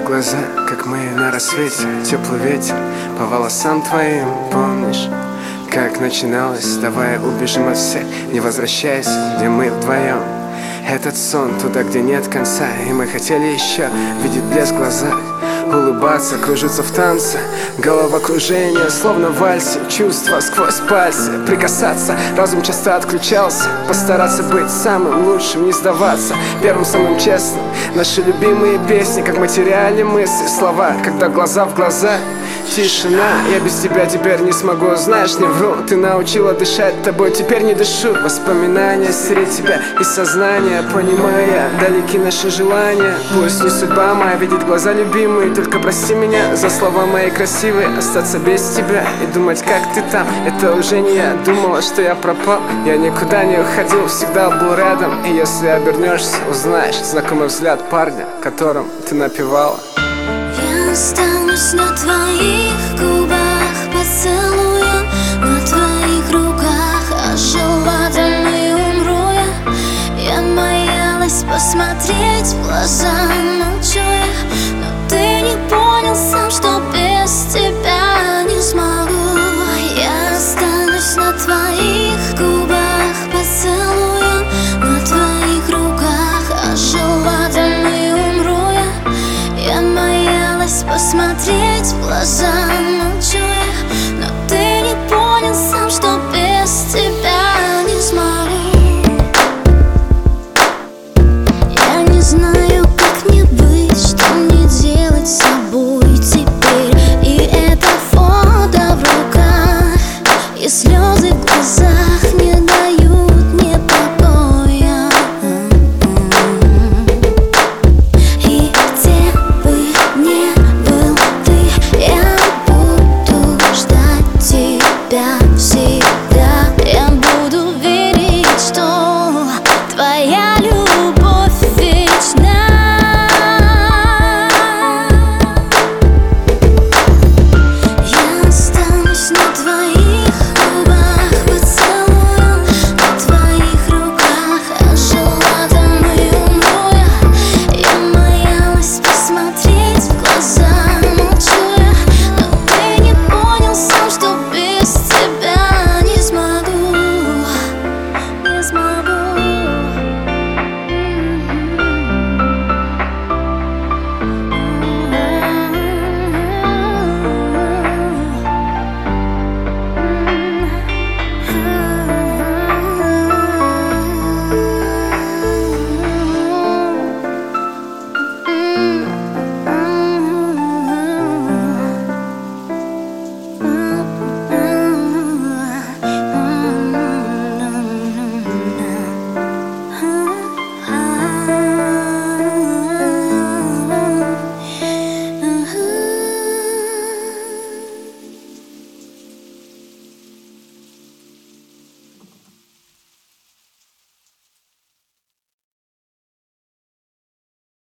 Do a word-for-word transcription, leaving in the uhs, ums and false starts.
глаза, как мы на рассвете. Теплый ветер по волосам твоим. Помнишь, как начиналось? Давай убежим от всех, не возвращайся, где мы вдвоем. Этот сон туда, где нет конца. И мы хотели еще видеть блеск в глазах, улыбаться, кружиться в танце, головокружение, словно в вальсе. Чувства сквозь пальцы, прикасаться. Разум часто отключался. Постараться быть самым лучшим, не сдаваться, первым, самым честным. Наши любимые песни, как мы теряли мысли, слова, когда глаза в глаза. Тишина, я без тебя теперь не смогу, знаешь, не вру. Ты научила дышать, тобой теперь не дышу. Воспоминания стереть тебя из сознания, понимая, далеки наши желания. Пусть не судьба моя видеть глаза любимые, только прости меня за слова мои красивые. Остаться без тебя и думать, как ты там, это уже не я. Думала, что я пропал, я никуда не уходил, всегда был рядом. И если обернешься, узнаешь знакомый взгляд парня, которым ты напевала. Я останусь на твоих губах, поцелуем на твоих руках, ожила там и умру я. Я боялась посмотреть в глаза, но